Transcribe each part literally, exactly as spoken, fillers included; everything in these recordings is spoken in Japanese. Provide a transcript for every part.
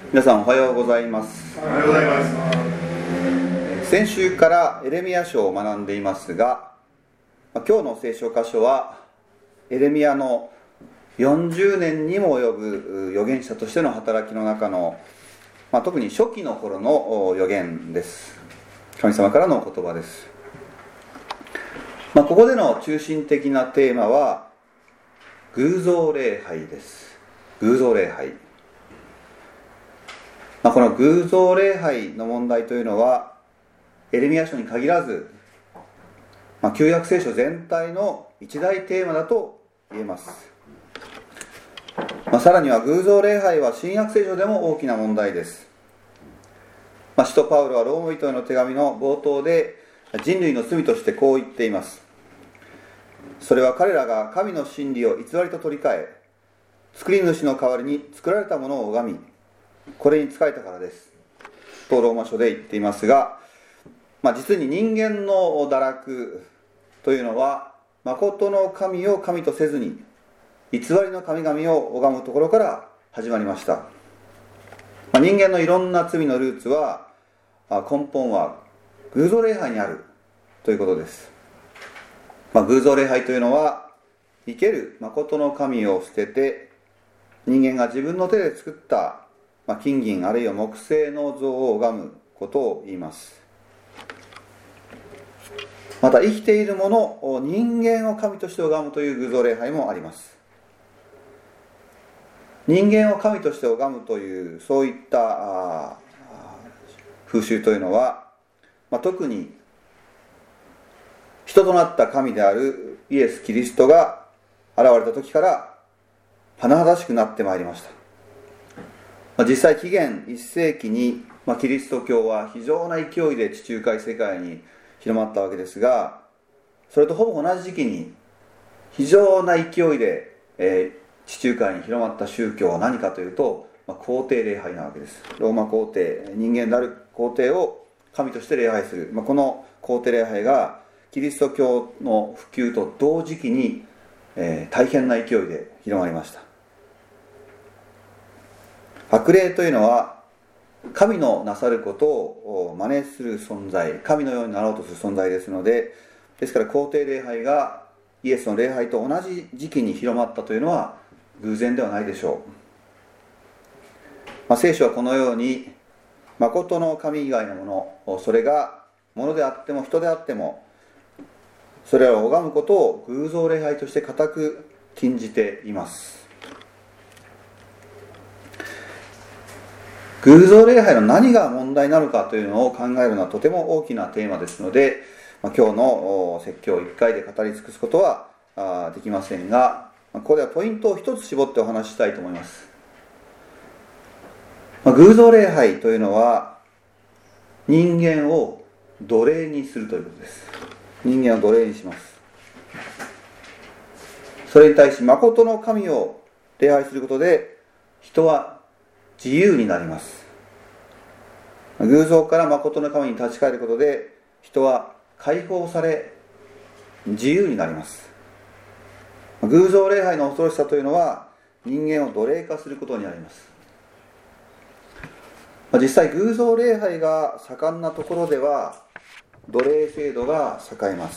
皆さんおはようございます。 おはようございます。 先週からエレミヤ書を学んでいますが、今日の聖書箇所はエレミヤのよんじゅうねんにも及ぶ預言者としての働きの中の、まあ、特に初期の頃の預言です。神様からの言葉です。まあ、ここでの中心的なテーマは偶像礼拝です。偶像礼拝、まあ、この偶像礼拝の問題というのはエレミヤ書に限らず、まあ、旧約聖書全体の一大テーマだと言えます。まあ、さらには偶像礼拝は新約聖書でも大きな問題です。まあ、使徒パウロはローマ人への手紙の冒頭で人類の罪としてこう言っています。それは彼らが神の真理を偽りと取り替え、作り主の代わりに作られたものを拝み、これに仕えたからですとローマ書で言っていますが、まあ、実に人間の堕落というのは誠の神を神とせずに偽りの神々を拝むところから始まりました。まあ、人間のいろんな罪のルーツは根本は偶像礼拝にあるということです。まあ、偶像礼拝というのは生ける誠の神を捨てて人間が自分の手で作った、まあ、金銀あるいは木製の像を拝むことを言います。また生きているもの人間を神として拝むという偶像礼拝もあります。人間を神として拝むというそういった風習というのは、まあ、特に人となった神であるイエス・キリストが現れた時から甚だしくなってまいりました。まあ、実際紀元いっ世紀に、まあ、キリスト教は非常な勢いで地中海世界に広まったわけですが、それとほぼ同じ時期に非常な勢いで、えー、地中海に広まった宗教は何かというと、まあ、皇帝礼拝なわけです。ローマ皇帝、人間である皇帝を神として礼拝する、まあ、この皇帝礼拝がキリスト教の普及と同時期に、えー、大変な勢いで広まりました。悪霊というのは神のなさることを真似する存在、神のようになろうとする存在ですので、ですから皇帝礼拝がイエスの礼拝と同じ時期に広まったというのは偶然ではないでしょう。まあ、聖書はこのように誠の神以外のもの、それが物であっても人であってもそれらを拝むことを偶像礼拝として固く禁じています。偶像礼拝の何が問題なのかというのを考えるのはとても大きなテーマですので、まあ、今日の説教をいっかいで語り尽くすことはあできませんが、ここではポイントを一つ絞ってお話ししたいと思います。まあ、偶像礼拝というのは人間を奴隷にするということです。人間を奴隷にします。それに対し誠の神を礼拝することで人は自由になります。偶像から誠の神に立ち返ることで人は解放され自由になります。偶像礼拝の恐ろしさというのは人間を奴隷化することにあります。実際偶像礼拝が盛んなところでは奴隷制度が栄えます。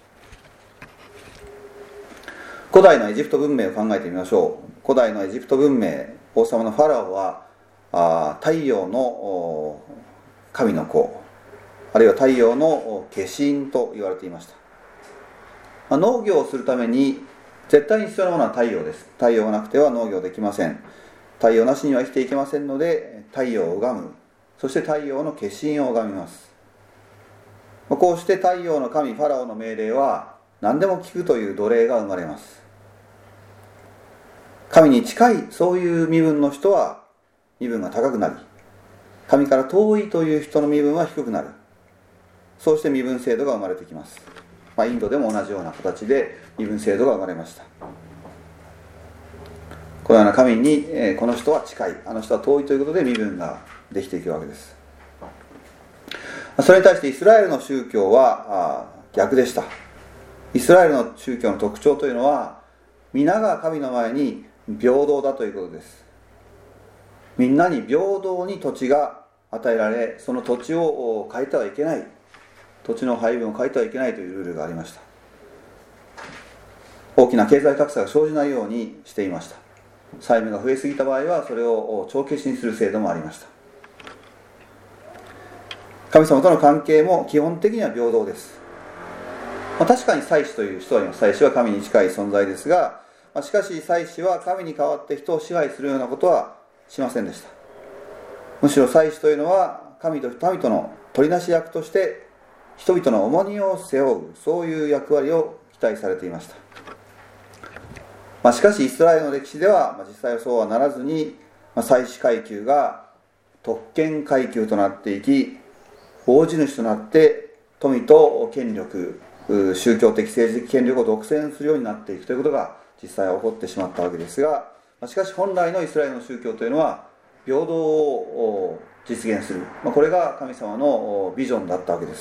古代のエジプト文明を考えてみましょう。古代のエジプト文明、王様のファラオはあ太陽の神の子、あるいは太陽の化身と言われていました。まあ、農業をするために絶対に必要なものは太陽です。太陽がなくては農業できません。太陽なしには生きていけませんので太陽を拝む、そして太陽の化身を拝みます。こうして太陽の神ファラオの命令は何でも聞くという奴隷が生まれます。神に近いそういう身分の人は身分が高くなり、神から遠いという人の身分は低くなる。そうして身分制度が生まれてきます。まあ、インドでも同じような形で身分制度が生まれました。このような神に、えー、この人は近い、あの人は遠いということで身分ができていくわけです。それに対してイスラエルの宗教は逆でした。イスラエルの宗教の特徴というのは皆が神の前に平等だということです。 みんなに平等に土地が与えられ、その土地を変えてはいけない、土地の配分を変えてはいけないというルールがありました。大きな経済格差が生じないようにしていました。債務が増えすぎた場合はそれを帳消しにする制度もありました。神様との関係も基本的には平等です。まあ、確かに祭司という人はいます。祭司は神に近い存在ですが、まあ、しかし祭司は神に代わって人を支配するようなことはしませんでした。むしろ祭司というのは神と民との取りなし役として人々の重荷を背負う、そういう役割を期待されていました。まあ、しかしイスラエルの歴史では、まあ、実際はそうはならずに、まあ、祭司階級が特権階級となっていき、大地主となって富と権力、宗教的政治的権力を独占するようになっていくということが実際は起こってしまったわけですが、しかし本来のイスラエルの宗教というのは平等を実現する、まあ、これが神様のビジョンだったわけです。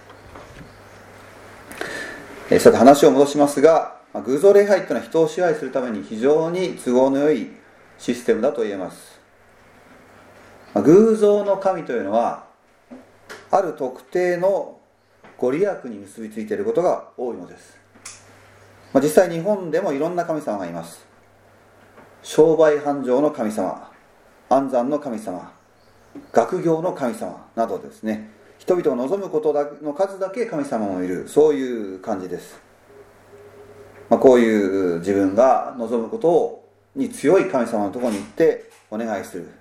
えさて話を戻しますが、偶像礼拝というのは人を支配するために非常に都合の良いシステムだと言えます。偶像の神というのはある特定のご利益に結びついていることが多いのです。まあ、実際日本でもいろんな神様がいます。商売繁盛の神様、安産の神様、学業の神様などですね、人々が望むことの数だけ神様もいる、そういう感じです。まあ、こういう自分が望むことに強い神様のところに行ってお願いする、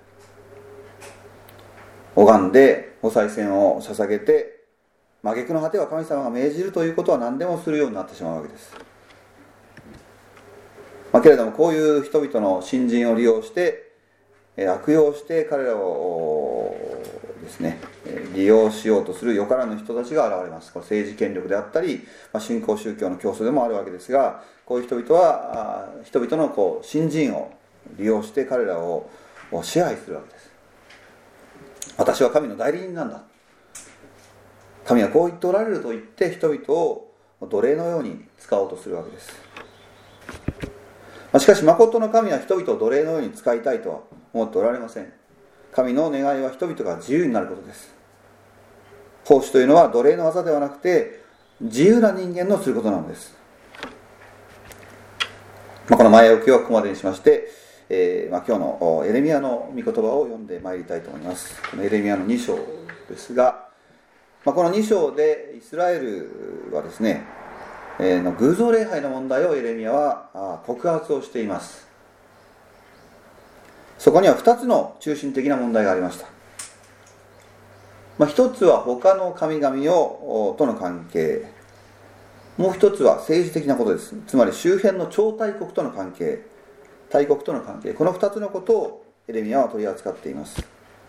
拝んでお賽銭を捧げて、挙句の果ては神様が命じるということは何でもするようになってしまうわけです。まあ、けれどもこういう人々の信心を利用して悪用して彼らをですね利用しようとするよからぬ人たちが現れます。これ政治権力であったり、まあ、新興宗教の競争でもあるわけですが、こういう人々は人々のこう信心を利用して彼らを支配するわけです。私は神の代理人なんだ、神はこう言っておられると言って人々を奴隷のように使おうとするわけです。しかし誠の神は人々を奴隷のように使いたいとは思っておられません。神の願いは人々が自由になることです。奉仕というのは奴隷の技ではなくて自由な人間のすることなのです。まあ、この前置きはここまでにしまして、えーまあ、今日のエレミヤの御言葉を読んでまいりたいと思います。このエレミヤのに章ですが、まあ、このに章でイスラエルはですね、えー、の偶像礼拝の問題をエレミヤは告発をしています。そこにはふたつの中心的な問題がありました。まあ、ひとつは他の神々をとの関係、もう一つは政治的なことです。つまり周辺の超大国との関係、大国との関係、このふたつのことをエレミヤは取り扱っています。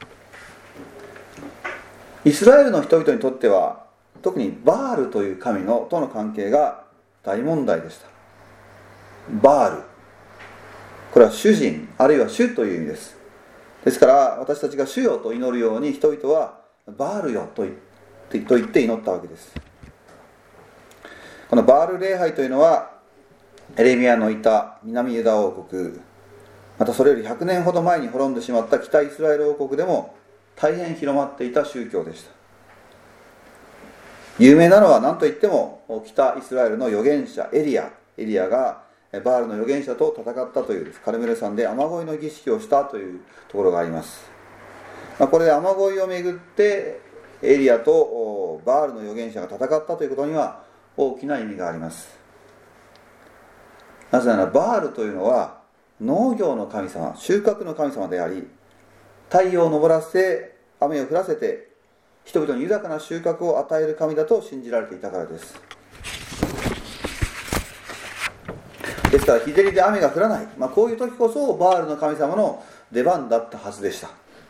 イスラエルの人々にとっては特にバールという神のとの関係が大問題でした。バール、これは主人あるいは主という意味です。ですから私たちが主よと祈るように人々はバールよと言ってと言って祈ったわけです。このバール礼拝というのはエレミヤのいた南ユダ王国、またそれよりひゃくねんほど前に滅んでしまった北イスラエル王国でも大変広まっていた宗教でした。有名なのは何といっても北イスラエルの預言者エリアエリアがバールの預言者と戦ったというカルメル山で雨乞いの儀式をしたというところがあります。まあ、これで雨乞いをめぐってエリアとバールの預言者が戦ったということには大きな意味があります。なぜならバールというのは農業の神様、収穫の神様であり、太陽を昇らせ雨を降らせて人々に豊かな収穫を与える神だと信じられていたからです。ですから日照りで雨が降らない、まあ、こういう時こそバールの神様の出番だったはずでした。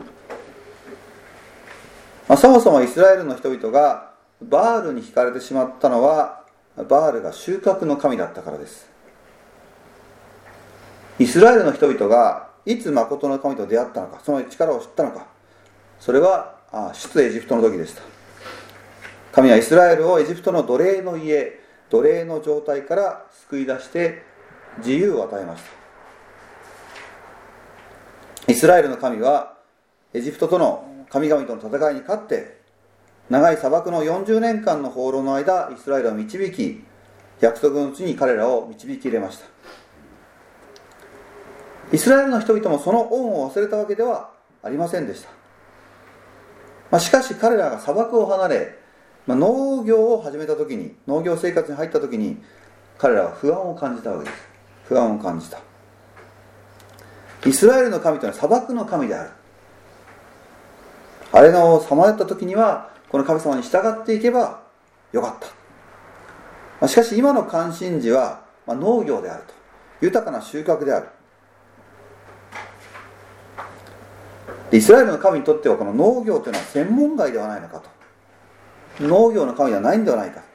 まあ、そもそもイスラエルの人々がバールに惹かれてしまったのはバールが収穫の神だったからです。イスラエルの人々がいつ誠の神と出会ったのか、その力を知ったのか、それは出エジプトの時でした。神はイスラエルをエジプトの奴隷の家、奴隷の状態から救い出して自由を与えました。イスラエルの神はエジプトとの神々との戦いに勝って長い砂漠のよんじゅうねんかんの放浪の間、イスラエルを導き、約束の地に彼らを導き入れました。イスラエルの人々もその恩を忘れたわけではありませんでした。まあ、しかし彼らが砂漠を離れ、まあ、農業を始めた時に、農業生活に入った時に、彼らは不安を感じたわけです。不安を感じた。イスラエルの神というのは砂漠の神である。あれのさまよった時にはこの神様に従っていけばよかった。まあ、しかし今の関心事は、まあ、農業であると。豊かな収穫である。でイスラエルの神にとってはこの農業というのは専門外ではないのかと。農業の神ではないんではないか。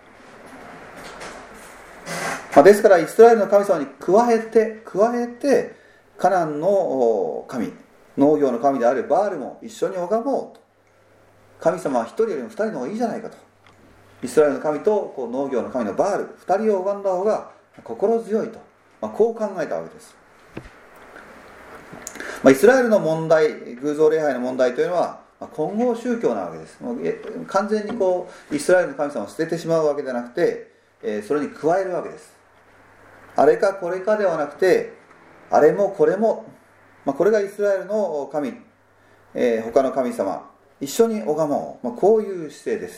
まあ、ですからイスラエルの神様に加えて加えてカナンの神、農業の神であるバールも一緒に拝もうと。神様は一人よりも二人の方がいいじゃないかと。イスラエルの神とこう農業の神のバール、二人を拝んだ方が心強いと、まあ、こう考えたわけです。まあ、イスラエルの問題、偶像礼拝の問題というのは、まあ、混合宗教なわけです。もう完全にこうイスラエルの神様を捨ててしまうわけではなくて、えー、それに加えるわけです。あれかこれかではなくて、あれもこれも、まあ、これがイスラエルの神、えー、他の神様一緒に拝もう、まあ、こういう姿勢です。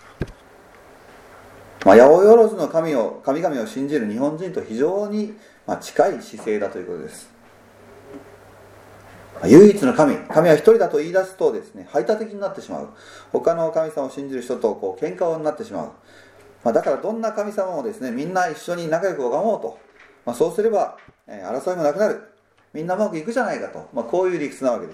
まあ、八百万の神を神々を信じる日本人と非常にまあ近い姿勢だということです。まあ、唯一の神、神は一人だと言い出すとですね、排他的になってしまう。他の神様を信じる人とこう喧嘩になってしまう。まあ、だからどんな神様もですね、みんな一緒に仲良く拝もうと。まあ、そうすれば、えー、争いもなくなる。みんなうまくいくじゃないかと。まあ、こういう理屈なわけです。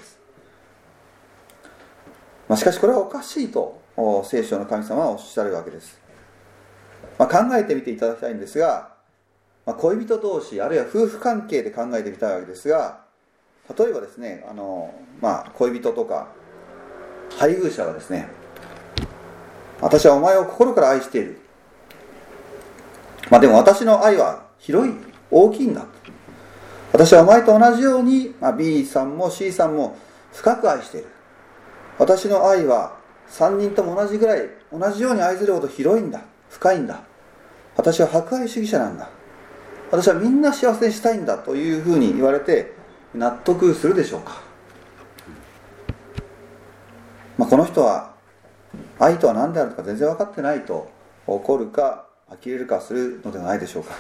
まあ、しかしこれはおかしいと聖書の神様はおっしゃるわけです。まあ、考えてみていただきたいんですが、まあ、恋人同士あるいは夫婦関係で考えてみたいわけですが、例えばですね、あの、まあ、恋人とか配偶者がですね、私はお前を心から愛している、まあ、でも私の愛は広い大きいんだ、私はお前と同じように、まあ、B さんも C さんも深く愛している、私の愛はさんにんとも同じぐらい同じように愛するほど広いんだ、深いんだ、私は博愛主義者なんだ、私はみんな幸せにしたいんだというふうに言われて納得するでしょうか。まあ、この人は愛とは何であるのか全然分かってないと怒るか呆れるかするのではないでしょうか。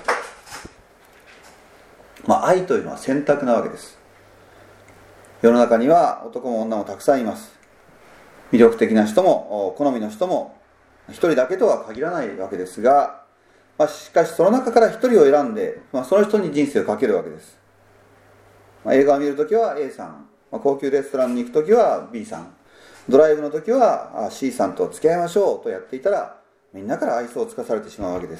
まあ、愛というのは選択なわけです。世の中には男も女もたくさんいます。魅力的な人も好みの人も一人だけとは限らないわけですが、まあ、しかしその中から一人を選んで、まあ、その人に人生をかけるわけです。まあ、映画を見るときは A さん、まあ、高級レストランに行くときは B さん、ドライブのときは C さんと付き合いましょうとやっていたら、みんなから愛想をつかされてしまうわけです。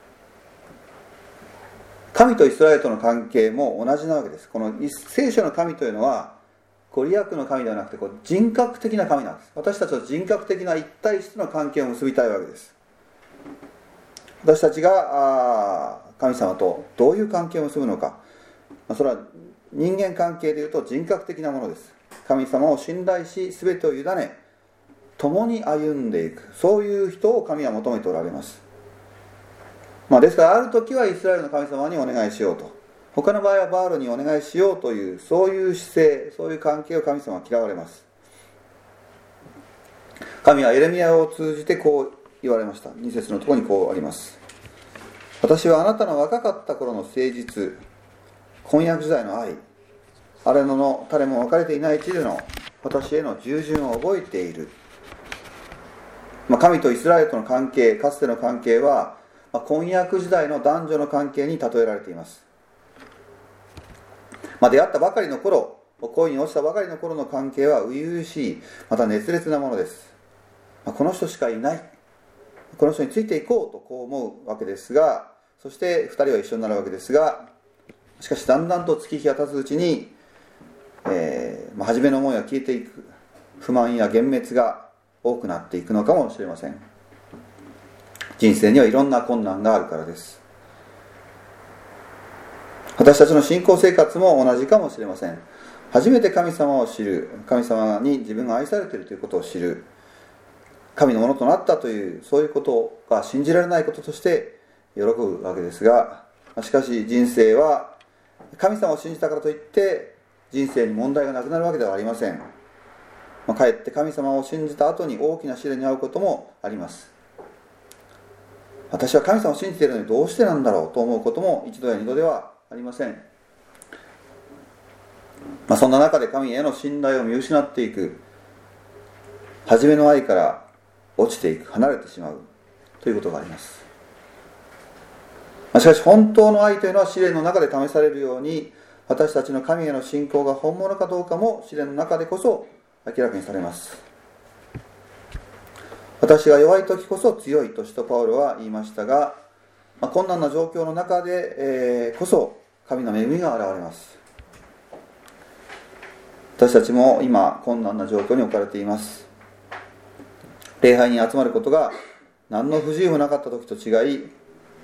神とイスラエルとの関係も同じなわけです。この聖書の神というのはご利益の神ではなくてこう人格的な神なんです。私たちと人格的な一対一の関係を結びたいわけです。私たちが神様とどういう関係を結ぶのか、それは人間関係でいうと人格的なものです。神様を信頼し全てを委ね共に歩んでいく、そういう人を神は求めておられます。まあ、ですからある時はイスラエルの神様にお願いしようと、他の場合はバールにお願いしようという、そういう姿勢、そういう関係を神様は嫌われます。神はエレミヤを通じてこう言われました。に節のところにこうあります。私はあなたの若かった頃の誠実、婚約時代の愛、荒野の種も分かれていない地での私への従順を覚えている。まあ、神とイスラエルとの関係、かつての関係は、まあ、婚約時代の男女の関係に例えられています。まあ、出会ったばかりの頃、恋に落ちたばかりの頃の関係は初々しい、また熱烈なものです。まあ、この人しかいない、この人についていこうとこう思うわけですが、そしてふたりは一緒になるわけですが、しかしだんだんと月日が経つうちに、えーまあ、初めの思いは消えていく、不満や幻滅が多くなっていくのかもしれません。人生にはいろんな困難があるからです。私たちの信仰生活も同じかもしれません。 初めて神様を知る、神様に自分が愛されているということを知る、神のものとなったというそういうことが信じられないこととして喜ぶわけですが、しかし人生は神様を信じたからといって人生に問題がなくなるわけではありません。まあ、かえって神様を信じた後に大きな試練に遭うこともあります。私は神様を信じているのにどうしてなんだろうと思うことも一度や二度ではありません。まあ、そんな中で神への信頼を見失っていく、初めの愛から落ちていく、離れてしまうということがあります。まあ、しかし本当の愛というのは試練の中で試されるように、私たちの神への信仰が本物かどうかも試練の中でこそ明らかにされます。私が弱い時こそ強いと使徒パウロは言いましたが、まあ、困難な状況の中で、えー、こそ神の恵みが現れます。私たちも今困難な状況に置かれています。礼拝に集まることが何の不自由もなかった時と違い、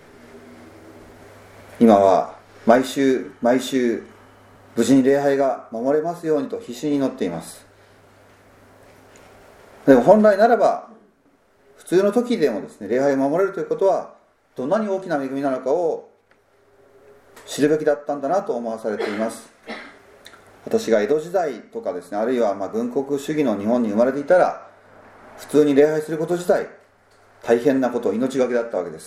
今は毎週毎週無事に礼拝が守れますようにと必死に祈っています。でも本来ならば普通の時でもですね、礼拝を守れるということはどんなに大きな恵みなのかを知るべきだったんだなと思わされています。私が江戸時代とかですね、あるいはまあ軍国主義の日本に生まれていたら、普通に礼拝すること自体大変なこと、命がけだったわけです。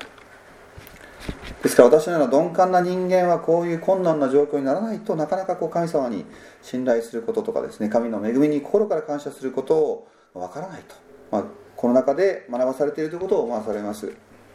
ですから私のような鈍感な人間はこういう困難な状況にならないと、なかなかこう神様に信頼することとかですね、神の恵みに心から感謝することをわからないと、まあ、この中で学ばされているということを思わされます。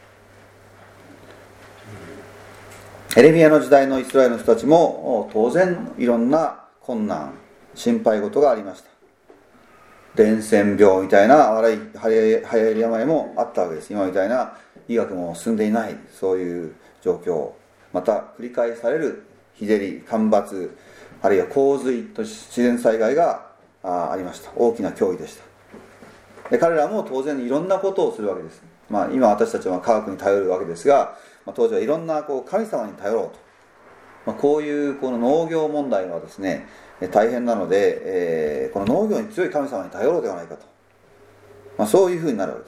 エレミヤの時代のイスラエルの人たちも当然いろんな困難、心配事がありました。伝染病みたいな悪い流行り病もあったわけです。今みたいな医学も進んでいない、そういう状況、また繰り返される日照り、干ばつ、あるいは洪水と自然災害が あ, ありました。大きな脅威でした。で彼らも当然いろんなことをするわけです。まあ、今私たちは科学に頼るわけですが、まあ、当時はいろんなこう神様に頼ろうと、まあ、こういうこの農業問題はですね大変なので、えー、この農業に強い神様に頼ろうではないかと、まあ、そういうふうになるわけです。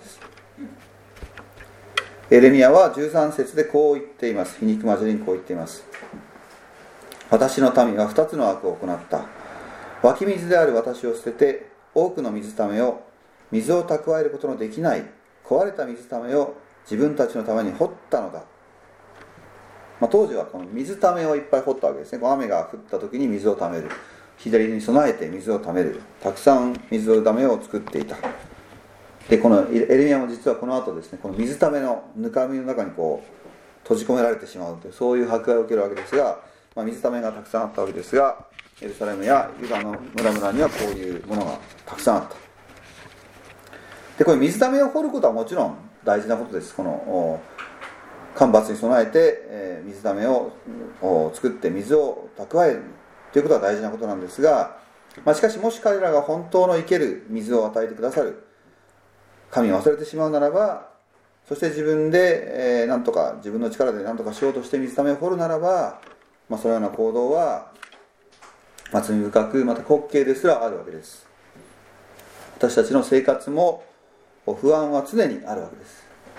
エレミヤはじゅうさん節でこう言っています。皮肉交じりにこう言っています。私の民は二つの悪を行った。湧き水である私を捨てて多くの水ためを、水を蓄えることのできない壊れた水ためを自分たちのために掘ったのだ。まあ、当時はこの水ためをいっぱい掘ったわけですね。雨が降った時に水をためる、日照りに備えて水をためる、たくさん水ためを作っていた。でこのエレミヤも実はこの後ですね、この水ためのぬかみの中にこう閉じ込められてしまうという、そういう迫害を受けるわけですが、まあ、水ためがたくさんあったわけですが、エルサレムやユダの村々にはこういうものがたくさんあった。でこれ水ためを掘ることはもちろん大事なことです。この干ばつに備えて、えー、水ためを作って水を蓄えるということは大事なことなんですが、まあ、しかしもし彼らが本当の生ける水を与えてくださる神を忘れてしまうならば、そして自分で、えー、なんとか自分の力で何とかしようとして水ためを掘るならば、まあ、そのような行動は、まあ、罪深くまた滑稽ですらあるわけです。私たちの生活も不安は常にあるわけです。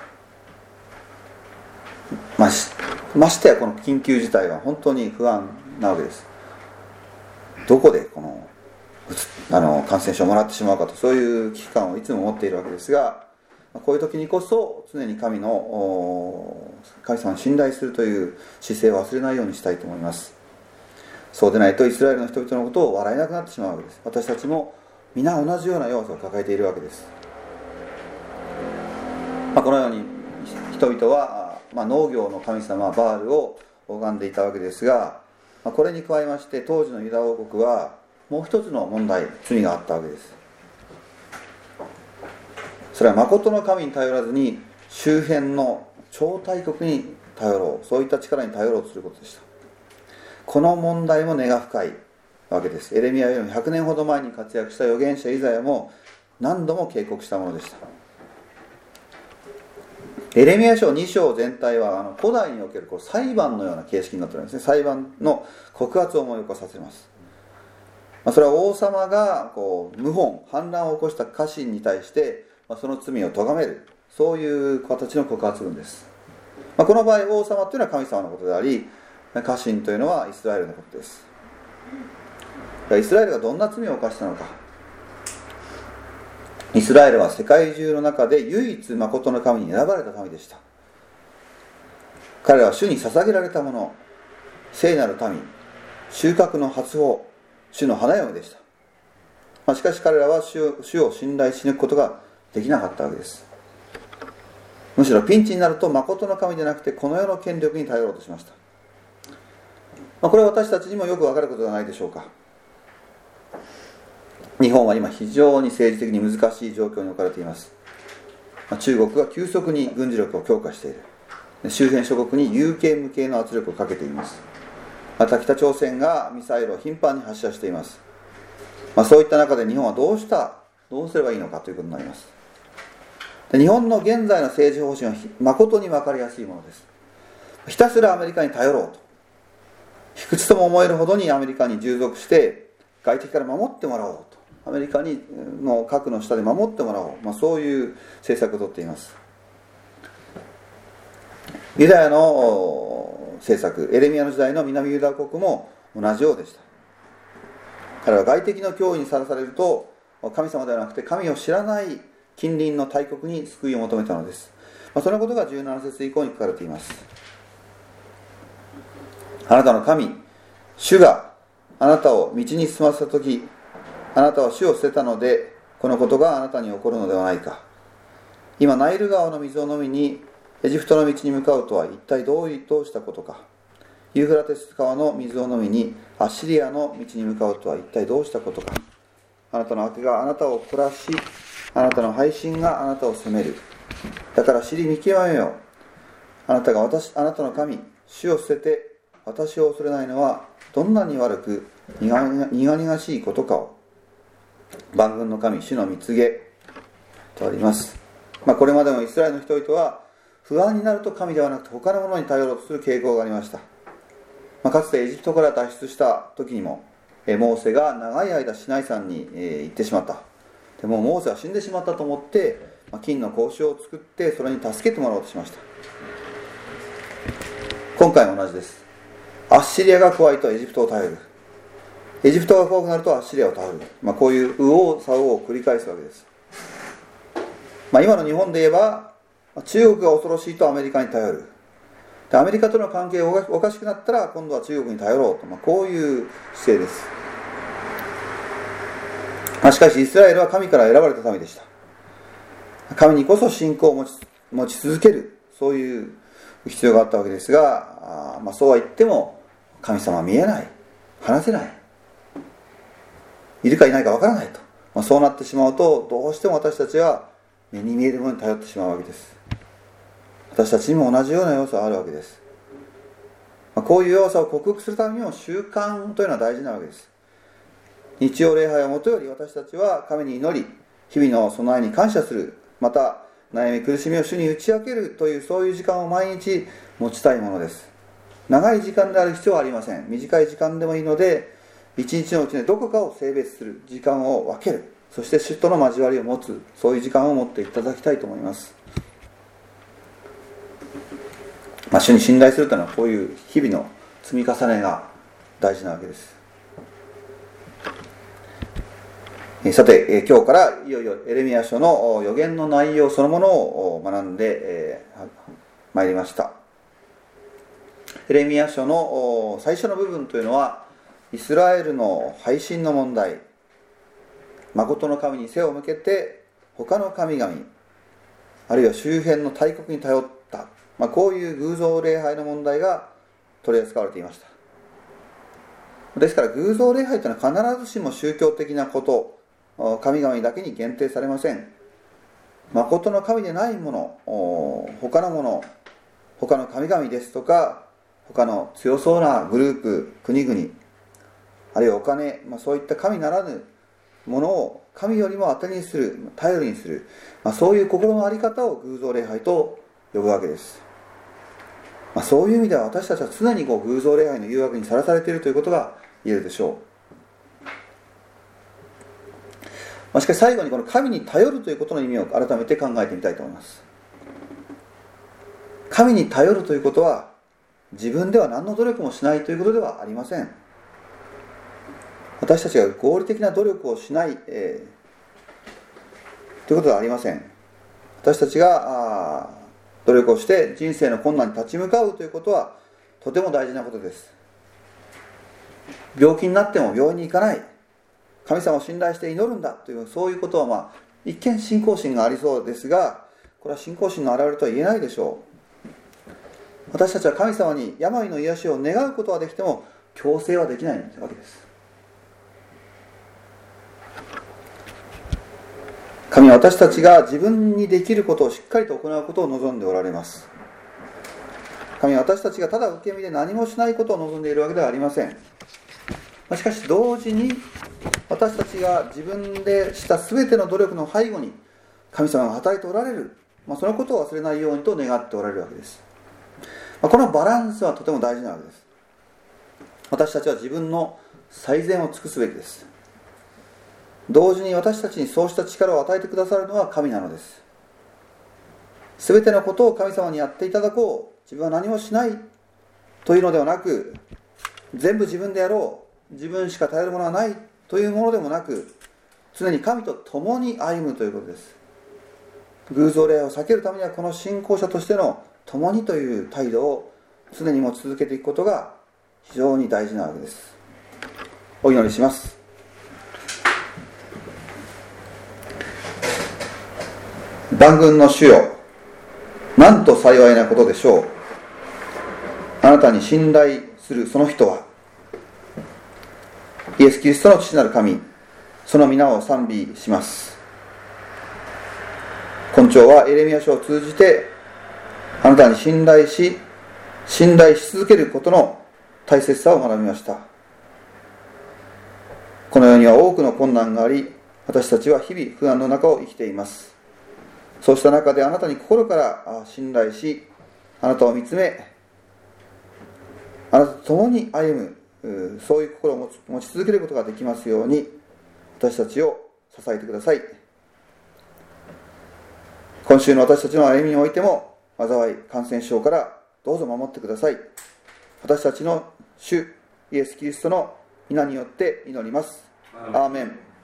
まし、ましてやこの緊急事態は本当に不安なわけです。どこでこのあの感染症をもらってしまうかと、そういう危機感をいつも持っているわけですが、こういう時にこそ常に神の神様に信頼するという姿勢を忘れないようにしたいと思います。そうでないとイスラエルの人々のことを笑えなくなってしまうわけです。私たちも皆同じような要素を抱えているわけです。まあ、このように人々は、まあ、農業の神様バールを拝んでいたわけですが、まあ、これに加えまして当時のユダ王国はもう一つの問題、罪があったわけです。それは誠の神に頼らずに周辺の超大国に頼ろう、そういった力に頼ろうとすることでした。この問題も根が深いわけです。エレミヤよりもひゃくねんほど前に活躍した預言者イザヤも何度も警告したものでした。エレミヤ書に章全体はあの古代におけるこう裁判のような形式になっているんですね。裁判の告発を思い起こさせます。 まあ、それは王様がこう謀反反乱を起こした家臣に対して、まあ、その罪を咎める、そういう形の告発文です。まあ、この場合王様というのは神様のことであり、家臣というのはイスラエルのことです。イスラエルがどんな罪を犯したのか。イスラエルは世界中の中で唯一誠の神に選ばれた民でした。彼らは主に捧げられたもの、聖なる民、収穫の初穂、主の花嫁でした。まあ、しかし彼らは 主, 主を信頼し抜くことができなかったわけです。むしろピンチになると誠の神でなくてこの世の権力に頼ろうとしました。まあ、これは私たちにもよくわかることではないでしょうか。日本は今非常に政治的に難しい状況に置かれています。まあ、中国が急速に軍事力を強化している。周辺諸国に有形無形の圧力をかけています。また北朝鮮がミサイルを頻繁に発射しています。まあ、そういった中で日本はどうしたどうすればいいのかということになります。で、日本の現在の政治方針は誠に分かりやすいものです。ひたすらアメリカに頼ろうと、卑屈とも思えるほどにアメリカに従属して外敵から守ってもらおうと、アメリカにの核の下で守ってもらおう、まあ、そういう政策をとっています。ユダヤの政策、エレミヤの時代の南ユダ国も同じようでした。彼は外敵の脅威にさらされると、神様ではなくて神を知らない近隣の大国に救いを求めたのです。まあ、そのことがじゅうなな節以降に書かれています。あなたの神、主があなたを道に進ませたとき、あなたは主を捨てたので、このことがあなたに起こるのではないか。今ナイル川の水を飲みにエジプトの道に向かうとは一体どういどうしたことか。ユーフラテス川の水を飲みにアッシリアの道に向かうとは一体どうしたことか。あなたの悪があなたを凝らし、あなたの背信があなたを責める。だから知り見極めよう。あなたが私あなたの神、主を捨てて私を恐れないのはどんなに悪く苦々しいことかを。万軍の神、主の蜜げとあります。まあ、これまでもイスラエルの人々は不安になると神ではなくて他のものに頼ろうとする傾向がありました。まあ、かつてエジプトから脱出した時にも、えモーセが長い間シナイ山に、えー、行ってしまった。でもモーセは死んでしまったと思って、まあ、金の格子を作ってそれに助けてもらおうとしました。今回も同じです。アッシリアが怖いとエジプトを頼る。エジプトが怖くなるとアッシリアを頼る。まあ、こういう右往左往を繰り返すわけです。まあ、今の日本で言えば中国が恐ろしいとアメリカに頼る。でアメリカとの関係がおかしくなったら今度は中国に頼ろうと、まあ、こういう姿勢です。まあ、しかしイスラエルは神から選ばれた民でした。神にこそ信仰を持ち、持ち続ける、そういう必要があったわけですが、あ、まあ、そうは言っても神様は見えない、話せない、いるかいないかわからないと、まあ、そうなってしまうとどうしても私たちは目に見えるものに頼ってしまうわけです。私たちにも同じような要素があるわけです。まあ、こういう要素を克服するためにも習慣というのは大事なわけです。日曜礼拝をもとより私たちは神に祈り、日々の備えに感謝する、また悩み苦しみを主に打ち明けるという、そういう時間を毎日持ちたいものです。長い時間である必要はありません。短い時間でもいいので、一日のうちでどこかを性別する時間を分ける、そして主との交わりを持つ、そういう時間を持っていただきたいと思います。まあ、主に信頼するというのはこういう日々の積み重ねが大事なわけです。さて、今日からいよいよエレミヤ書の預言の内容そのものを学んでまいりました。エレミヤ書の最初の部分というのはイスラエルの背信の問題、誠の神に背を向けて他の神々、あるいは周辺の大国に頼った、まあ、こういう偶像礼拝の問題が取り扱われていました。ですから偶像礼拝というのは必ずしも宗教的なこと、神々だけに限定されません。誠の神でないもの、他のもの、他の神々ですとか、他の強そうなグループ、国々、あるいはお金、まあ、そういった神ならぬものを神よりも当てにする、頼りにする、まあ、そういう心の在り方を偶像礼拝と呼ぶわけです。まあ、そういう意味では私たちは常にこう偶像礼拝の誘惑にさらされているということが言えるでしょう。 あ、しかし最後にこの神に頼るということの意味を改めて考えてみたいと思います。神に頼るということは自分では何の努力もしないということではありません。私たちが合理的な努力をしない、えー、ということではありません。私たちが努力をして人生の困難に立ち向かうということはとても大事なことです。病気になっても病院に行かない、神様を信頼して祈るんだという、そういうことは、まあ、一見信仰心がありそうですが、これは信仰心の表れとは言えないでしょう。私たちは神様に病の癒しを願うことはできても強制はできないわけです。神は私たちが自分にできることをしっかりと行うことを望んでおられます。神は私たちがただ受け身で何もしないことを望んでいるわけではありません。しかし同時に私たちが自分でした全ての努力の背後に神様が働いておられる、まあ、そのことを忘れないようにと願っておられるわけです。このバランスはとても大事なわけです。私たちは自分の最善を尽くすべきです。同時に私たちにそうした力を与えてくださるのは神なのです。すべてのことを神様にやっていただこう、自分は何もしないというのではなく、全部自分でやろう、自分しか頼るものはないというものでもなく、常に神と共に歩むということです。偶像礼拝を避けるためには、この信仰者としての共にという態度を常に持ち続けていくことが非常に大事なわけです。お祈りします。万軍の主よ、なんと幸いなことでしょう。あなたに信頼するその人は、イエス・キリストの父なる神、その皆を賛美します。今朝はエレミヤ書を通じて、あなたに信頼し、信頼し続けることの大切さを学びました。この世には多くの困難があり、私たちは日々不安の中を生きています。そうした中であなたに心から信頼し、あなたを見つめ、あなたと共に歩む、そういう心を持ち続けることができますように、私たちを支えてください。今週の私たちの歩みにおいても、災い、感染症からどうぞ守ってください。私たちの主イエス・キリストの皆によって祈ります。アーメン。